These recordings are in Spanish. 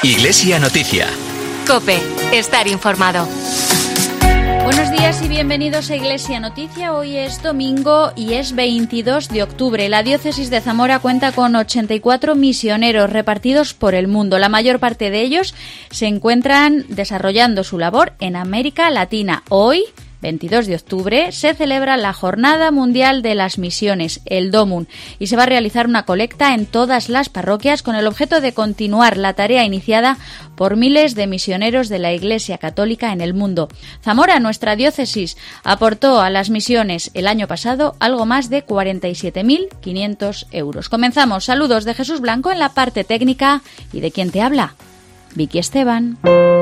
Iglesia Noticia. COPE. Estar informado. Buenos días y bienvenidos a Iglesia Noticia. Hoy es domingo y es 22 de octubre. La diócesis de Zamora cuenta con 84 misioneros repartidos por el mundo. La mayor parte de ellos se encuentran desarrollando su labor en América Latina. Hoy, 22 de octubre, se celebra la Jornada Mundial de las Misiones, el DOMUN, y se va a realizar una colecta en todas las parroquias con el objeto de continuar la tarea iniciada por miles de misioneros de la Iglesia Católica en el mundo. Zamora, nuestra diócesis, aportó a las misiones el año pasado algo más de 47.500 euros. Comenzamos. Saludos de Jesús Blanco en la parte técnica y de quien te habla, Vicky Esteban.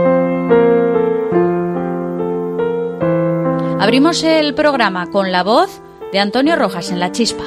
Abrimos el programa con la voz de Antonio Rojas en La Chispa.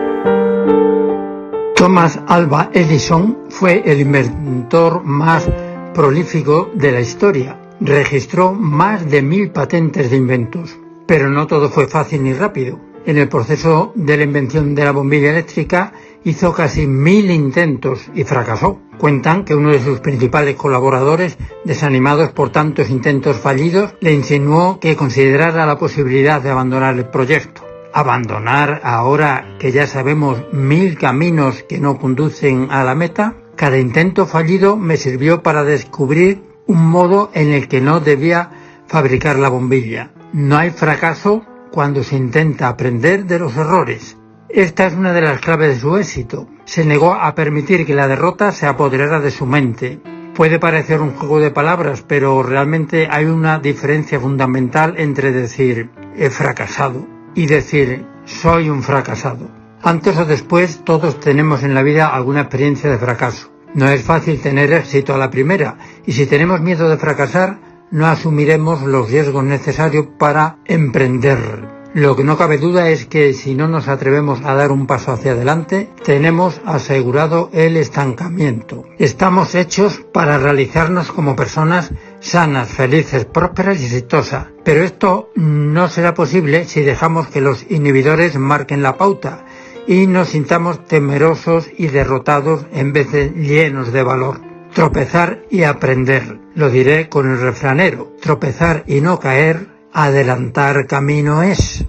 Thomas Alva Edison fue el inventor más prolífico de la historia. Registró más de 1000 patentes de inventos. Pero no todo fue fácil ni rápido. En el proceso de la invención de la bombilla eléctrica hizo casi 1000 intentos y fracasó. Cuentan que uno de sus principales colaboradores, desanimados por tantos intentos fallidos, le insinuó que considerara la posibilidad de abandonar el proyecto. ¿Abandonar ahora que ya sabemos 1000 caminos que no conducen a la meta? Cada intento fallido me sirvió para descubrir un modo en el que no debía fabricar la bombilla. No hay fracaso cuando se intenta aprender de los errores. Esta es una de las claves de su éxito. Se negó a permitir que la derrota se apoderara de su mente. Puede parecer un juego de palabras, pero realmente hay una diferencia fundamental entre decir he fracasado y decir soy un fracasado. Antes o después todos tenemos en la vida alguna experiencia de fracaso. No es fácil tener éxito a la primera, y si tenemos miedo de fracasar, no asumiremos los riesgos necesarios para emprender. Lo que no cabe duda es que si no nos atrevemos a dar un paso hacia adelante, tenemos asegurado el estancamiento. Estamos hechos para realizarnos como personas sanas, felices, prósperas y exitosas. Pero esto no será posible si dejamos que los inhibidores marquen la pauta y nos sintamos temerosos y derrotados en vez de llenos de valor. Tropezar y aprender. Lo diré con el refranero. Tropezar y no caer, adelantar camino es.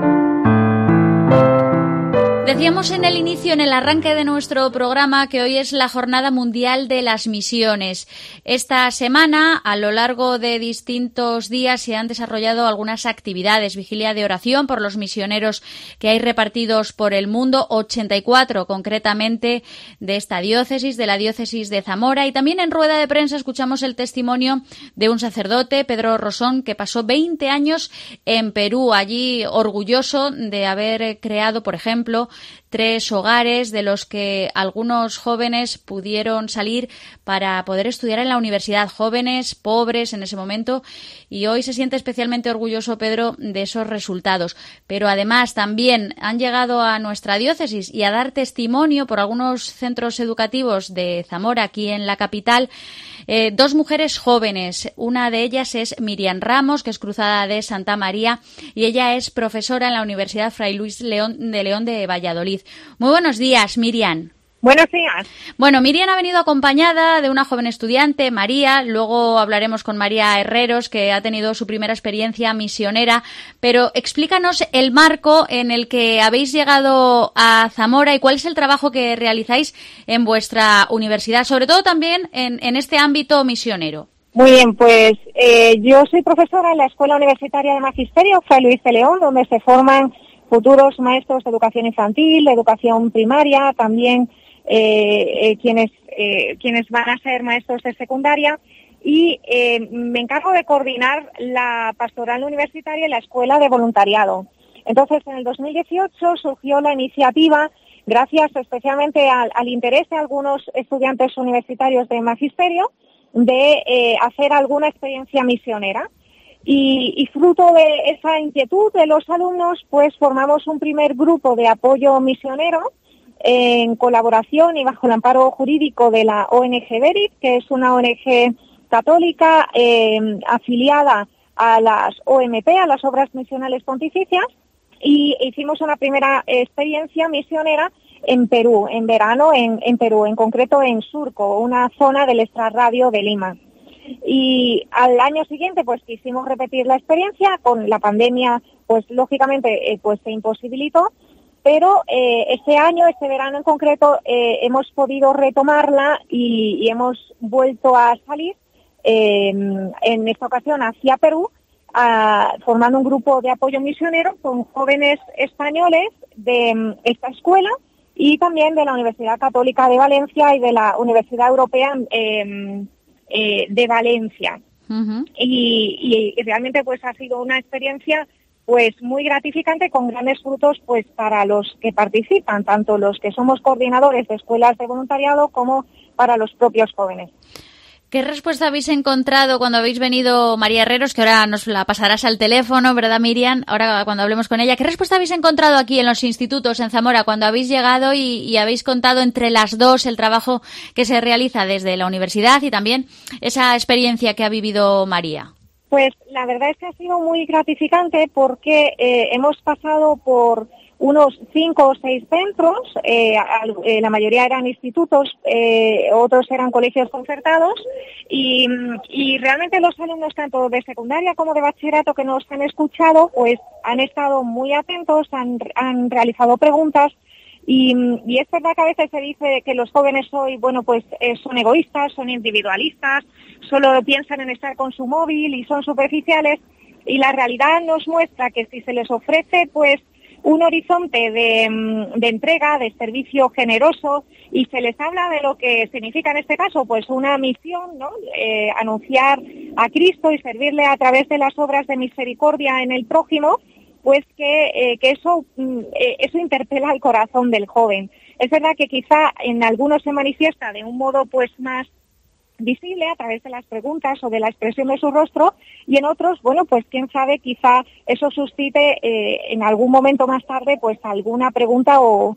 Decíamos en el inicio, en el arranque de nuestro programa, que hoy es la Jornada Mundial de las Misiones. Esta semana, a lo largo de distintos días, se han desarrollado algunas actividades. Vigilia de oración por los misioneros que hay repartidos por el mundo, 84 concretamente de esta diócesis, de la diócesis de Zamora. Y también en rueda de prensa escuchamos el testimonio de un sacerdote, Pedro Rosón, que pasó 20 años en Perú, allí orgulloso de haber creado, por ejemplo, 3 hogares de los que algunos jóvenes pudieron salir para poder estudiar en la universidad, jóvenes pobres en ese momento, y hoy se siente especialmente orgulloso Pedro de esos resultados. Pero además también han llegado a nuestra diócesis y a dar testimonio por algunos centros educativos de Zamora, aquí en la capital, 2 mujeres jóvenes. Una de ellas es Miriam Ramos, que es cruzada de Santa María, y ella es profesora en la Universidad Fray Luis de León de Valladolid. Muy buenos días, Miriam. Buenos días. Bueno, Miriam ha venido acompañada de una joven estudiante, María. Luego hablaremos con María Herreros, que ha tenido su primera experiencia misionera. Pero explícanos el marco en el que habéis llegado a Zamora y cuál es el trabajo que realizáis en vuestra universidad, sobre todo también en este ámbito misionero. Muy bien, pues yo soy profesora en la Escuela Universitaria de Magisterio Fray Luis de León, donde se forman futuros maestros de educación infantil, de educación primaria, también quienes van a ser maestros de secundaria, y me encargo de coordinar la pastoral universitaria en la Escuela de Voluntariado. Entonces, en el 2018 surgió la iniciativa, gracias especialmente al interés de algunos estudiantes universitarios de magisterio, de hacer alguna experiencia misionera. Y fruto de esa inquietud de los alumnos, pues formamos un primer grupo de apoyo misionero en colaboración y bajo el amparo jurídico de la ONG Verit, que es una ONG católica afiliada a las OMP, a las Obras Misionales Pontificias, y hicimos una primera experiencia misionera en Perú, en verano en Perú, en concreto en Surco, una zona del extrarradio de Lima. Y al año siguiente pues quisimos repetir la experiencia. Con la pandemia pues lógicamente pues se imposibilitó, pero este verano en concreto hemos podido retomarla y hemos vuelto a salir en esta ocasión hacia Perú, formando un grupo de apoyo misionero con jóvenes españoles de esta escuela y también de la Universidad Católica de Valencia y de la Universidad Europea de Valencia. Uh-huh. Y realmente pues ha sido una experiencia pues muy gratificante, con grandes frutos pues para los que participan, tanto los que somos coordinadores de escuelas de voluntariado como para los propios jóvenes. ¿Qué respuesta habéis encontrado cuando habéis venido, María Herreros, que ahora nos la pasarás al teléfono, ¿verdad, Miriam? Ahora cuando hablemos con ella. ¿Qué respuesta habéis encontrado aquí en los institutos en Zamora cuando habéis llegado y habéis contado entre las dos el trabajo que se realiza desde la universidad y también esa experiencia que ha vivido María? Pues la verdad es que ha sido muy gratificante porque hemos pasado por unos 5 o 6 centros, la mayoría eran institutos, otros eran colegios concertados y realmente los alumnos tanto de secundaria como de bachillerato que nos han escuchado pues han estado muy atentos, han realizado preguntas y es verdad que a veces se dice que los jóvenes hoy, son egoístas, son individualistas, solo piensan en estar con su móvil y son superficiales, y la realidad nos muestra que si se les ofrece pues un horizonte de entrega, de servicio generoso, y se les habla de lo que significa en este caso pues una misión, ¿no? Anunciar a Cristo y servirle a través de las obras de misericordia en el prójimo, pues que eso interpela al corazón del joven. Es verdad que quizá en algunos se manifiesta de un modo pues más visible a través de las preguntas o de la expresión de su rostro, y en otros, pues quién sabe, quizá eso suscite en algún momento más tarde pues alguna pregunta o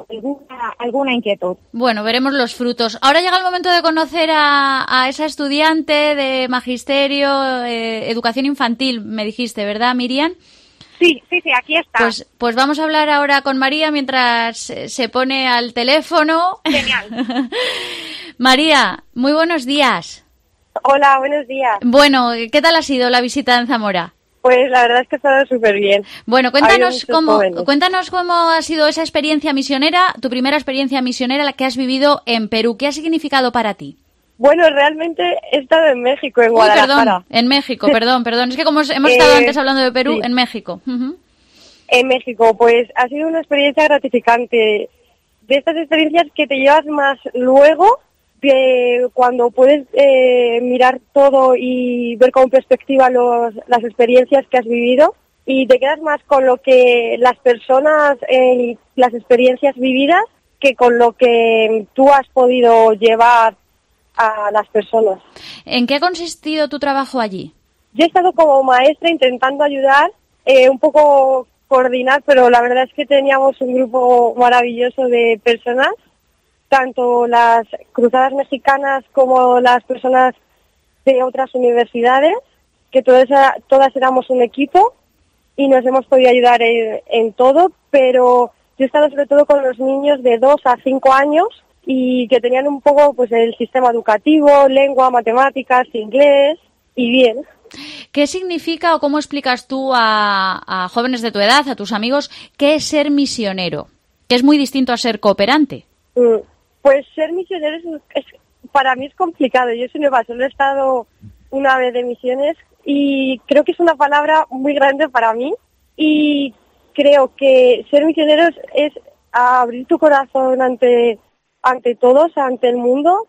alguna inquietud. Bueno, veremos los frutos. Ahora llega el momento de conocer a esa estudiante de magisterio, educación infantil, me dijiste, ¿verdad, Miriam? Sí, aquí está. Pues vamos a hablar ahora con María mientras se pone al teléfono. Genial. María, muy buenos días. Hola, buenos días. Bueno, ¿qué tal ha sido la visita en Zamora? Pues la verdad es que ha estado súper bien. Bueno, cuéntanos cómo ha sido esa experiencia misionera, tu primera experiencia misionera, la que has vivido en Perú. ¿Qué ha significado para ti? Bueno, realmente he estado en México, en Guadalajara. En México, perdón. Es que como hemos estado antes hablando de Perú, sí. En México. Uh-huh. En México, pues ha sido una experiencia gratificante. De estas experiencias que te llevas más luego, que cuando puedes mirar todo y ver con perspectiva las experiencias que has vivido, y te quedas más con lo que las personas, las experiencias vividas, que con lo que tú has podido llevar a las personas. ¿En qué ha consistido tu trabajo allí? Yo he estado como maestra intentando ayudar, un poco coordinar, pero la verdad es que teníamos un grupo maravilloso de personas, tanto las cruzadas mexicanas como las personas de otras universidades, que todas éramos un equipo y nos hemos podido ayudar en todo, pero yo he estado sobre todo con los niños de 2 a 5 años y que tenían un poco pues el sistema educativo, lengua, matemáticas, inglés, y bien. ¿Qué significa o cómo explicas tú a jóvenes de tu edad, a tus amigos, qué es ser misionero? Que es muy distinto a ser cooperante. Pues ser misionero para mí es complicado. Yo soy nueva, solo he estado una vez de misiones y creo que es una palabra muy grande para mí, y creo que ser misionero es abrir tu corazón ante todos, ante el mundo,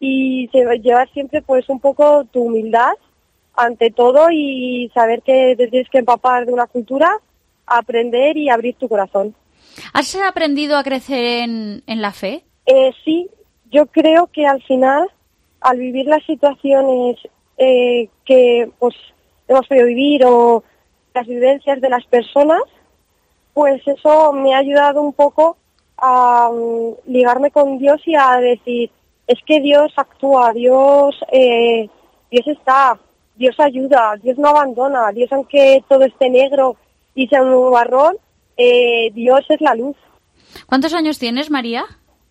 y llevar siempre pues un poco tu humildad ante todo y saber que te tienes que empapar de una cultura, aprender y abrir tu corazón. ¿Has aprendido a crecer en la fe? Sí, yo creo que al final, al vivir las situaciones que pues hemos podido vivir o las vivencias de las personas, pues eso me ha ayudado un poco a ligarme con Dios y a decir, es que Dios actúa, Dios está, Dios ayuda, Dios no abandona, Dios aunque todo esté negro y sea un marrón, Dios es la luz. ¿Cuántos años tienes, María?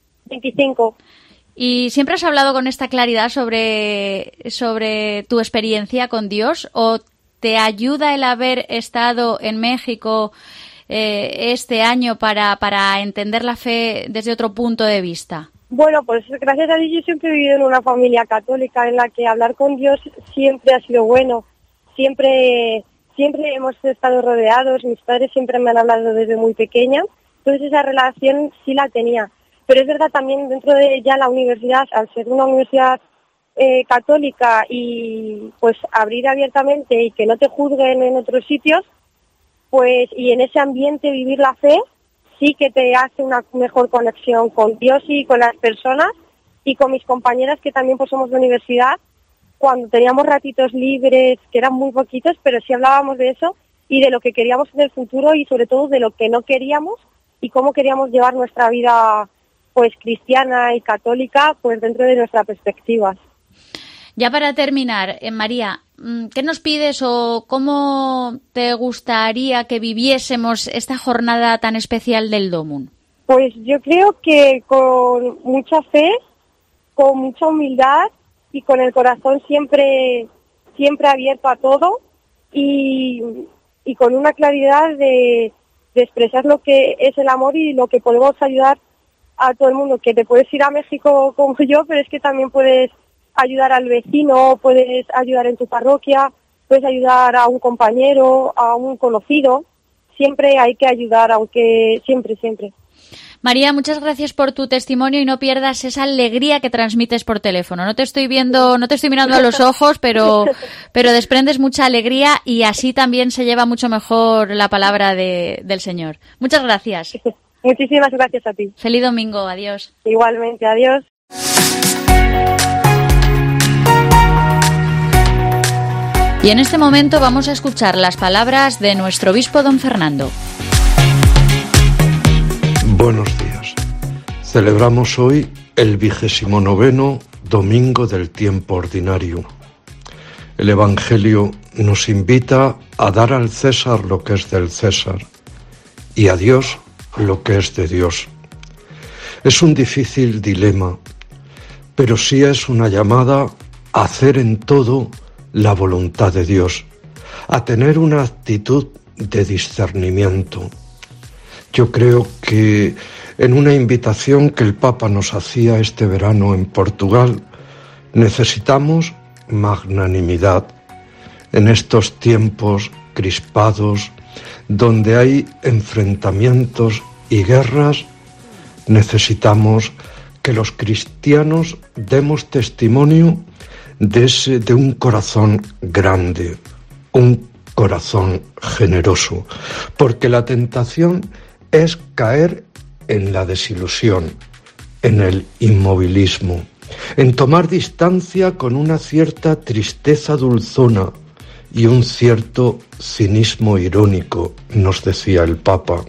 25. ¿Y siempre has hablado con esta claridad sobre tu experiencia con Dios? ¿O te ayuda el haber estado en México este año para entender la fe desde otro punto de vista? Bueno, pues gracias a Dios yo siempre he vivido en una familia católica en la que hablar con Dios siempre ha sido bueno. Siempre hemos estado rodeados, mis padres siempre me han hablado desde muy pequeña, entonces esa relación sí la tenía. Pero es verdad también dentro de ya la universidad, al ser una universidad católica y pues abrir abiertamente y que no te juzguen en otros sitios, pues y en ese ambiente vivir la fe sí que te hace una mejor conexión con Dios y con las personas y con mis compañeras que también pues somos de universidad. Cuando teníamos ratitos libres, que eran muy poquitos, pero sí hablábamos de eso y de lo que queríamos en el futuro y sobre todo de lo que no queríamos y cómo queríamos llevar nuestra vida pues cristiana y católica pues dentro de nuestra perspectiva. Ya para terminar, María, ¿qué nos pides o cómo te gustaría que viviésemos esta jornada tan especial del Domum? Pues yo creo que con mucha fe, con mucha humildad y con el corazón siempre abierto a todo y con una claridad de expresar lo que es el amor y lo que podemos ayudar a todo el mundo, que te puedes ir a México como yo, pero es que también puedes ayudar al vecino, puedes ayudar en tu parroquia, puedes ayudar a un compañero, a un conocido, siempre hay que ayudar, aunque siempre. María, muchas gracias por tu testimonio y no pierdas esa alegría que transmites por teléfono. No te estoy mirando a los ojos, pero desprendes mucha alegría y así también se lleva mucho mejor la palabra del Señor. Muchas gracias. Muchísimas gracias a ti. Feliz domingo, adiós. Igualmente, adiós. Y en este momento vamos a escuchar las palabras de nuestro obispo don Fernando. Buenos días. Celebramos hoy el 29º domingo del tiempo ordinario. El Evangelio nos invita a dar al César lo que es del César y a Dios lo que es de Dios. Es un difícil dilema, pero sí es una llamada a hacer en todo la voluntad de Dios, a tener una actitud de discernimiento. Yo creo que en una invitación que el Papa nos hacía este verano en Portugal, necesitamos magnanimidad en estos tiempos crispados, donde hay enfrentamientos y guerras. Necesitamos que los cristianos demos testimonio de un corazón grande, un corazón generoso, porque la tentación es caer en la desilusión, en el inmovilismo, en tomar distancia con una cierta tristeza dulzona y un cierto cinismo irónico, nos decía el Papa.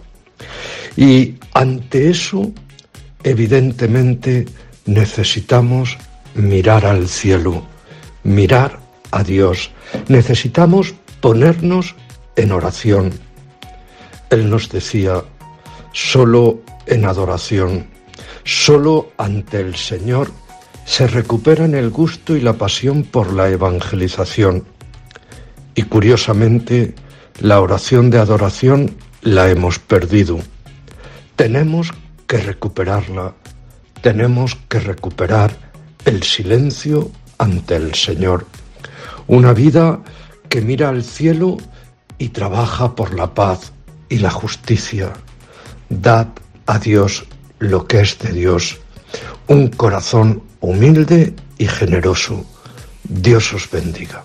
Y ante eso, evidentemente, necesitamos mirar al cielo, mirar a Dios. Necesitamos ponernos en oración. Él nos decía, solo en adoración, solo ante el Señor se recuperan el gusto y la pasión por la evangelización. Y curiosamente, la oración de adoración la hemos perdido. Tenemos que recuperarla, tenemos que recuperar el silencio ante el Señor. Una vida que mira al cielo y trabaja por la paz y la justicia. Dad a Dios lo que es de Dios. Un corazón humilde y generoso. Dios os bendiga.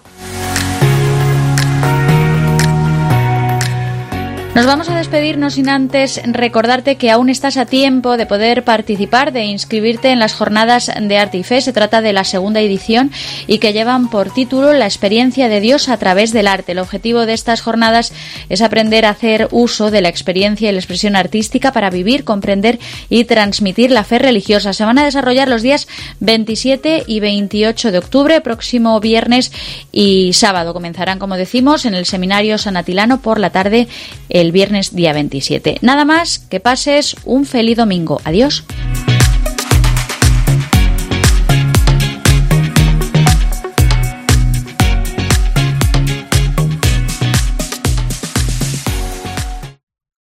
Nos vamos a despedirnos sin antes recordarte que aún estás a tiempo de poder participar, de inscribirte en las jornadas de Arte y Fe. Se trata de la segunda edición y que llevan por título La experiencia de Dios a través del arte. El objetivo de estas jornadas es aprender a hacer uso de la experiencia y la expresión artística para vivir, comprender y transmitir la fe religiosa. Se van a desarrollar los días 27 y 28 de octubre, próximo viernes y sábado. Comenzarán, como decimos, en el Seminario San Atilano por la tarde el el viernes día 27. Nada más, que pases un feliz domingo. Adiós.